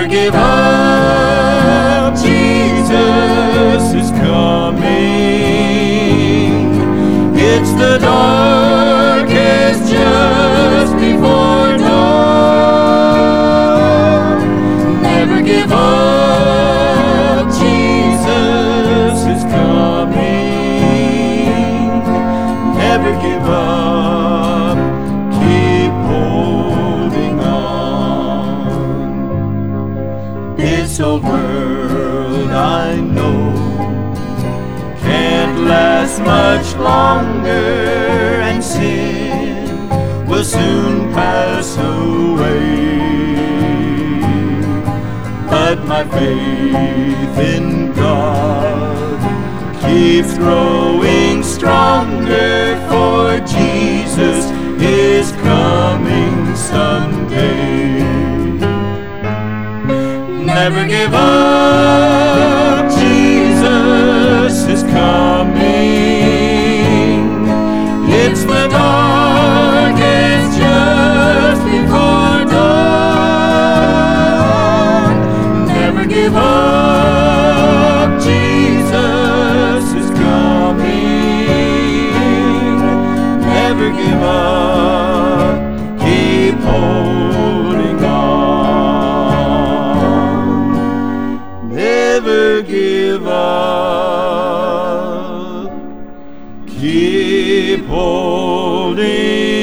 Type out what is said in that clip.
give up, Jesus is coming. It's the darkest just before dawn. Never give up, Jesus is coming. Never give up, keep holding on. This old world, I know, can't last much longer, and sin will soon pass away. But my faith in God keeps growing stronger, for Jesus is coming someday. Never give up, Jesus is coming. It's the darkest just before dawn. Never give up, Jesus is coming. Never give up, keep holding on. Never give up, keep holding